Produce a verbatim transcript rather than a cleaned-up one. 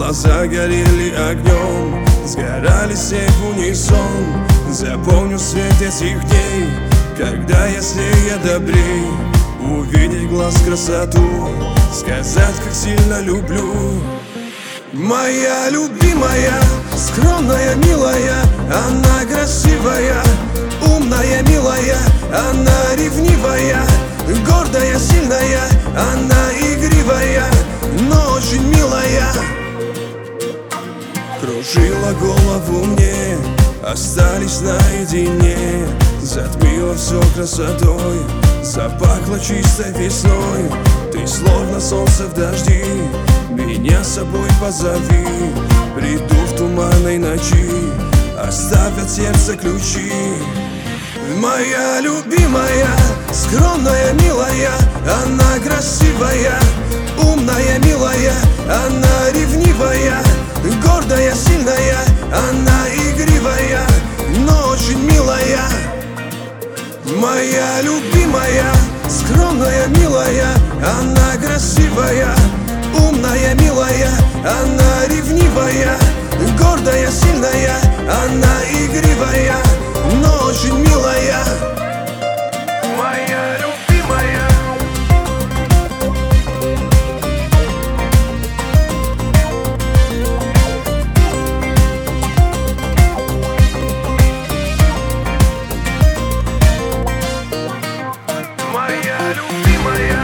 Глаза горели огнем, сгорали все в унисон. Запомню свет этих дней, когда я с ней я добрей. Увидеть глаз красоту, сказать, как сильно люблю. Моя любимая, скромная, милая, она красивая, умная, милая, она ревнивая, гордая, сильная, она игривая, но очень милая. Кружила голову мне, остались наедине. Затмила все красотой, запахло чистой весной. Ты словно солнце в дожди, меня с собой позови. Приду в туманной ночи, оставь от сердца ключи. Моя любимая, скромная, милая, она красивая, умная, милая, она ревнивая, гордая, сильная, она игривая, но очень милая. Моя любимая, скромная, милая, она красивая, умная, милая, она ревнивая, гордая, сильная, она игривая, но очень милая. Моя любимая. Моя любимая.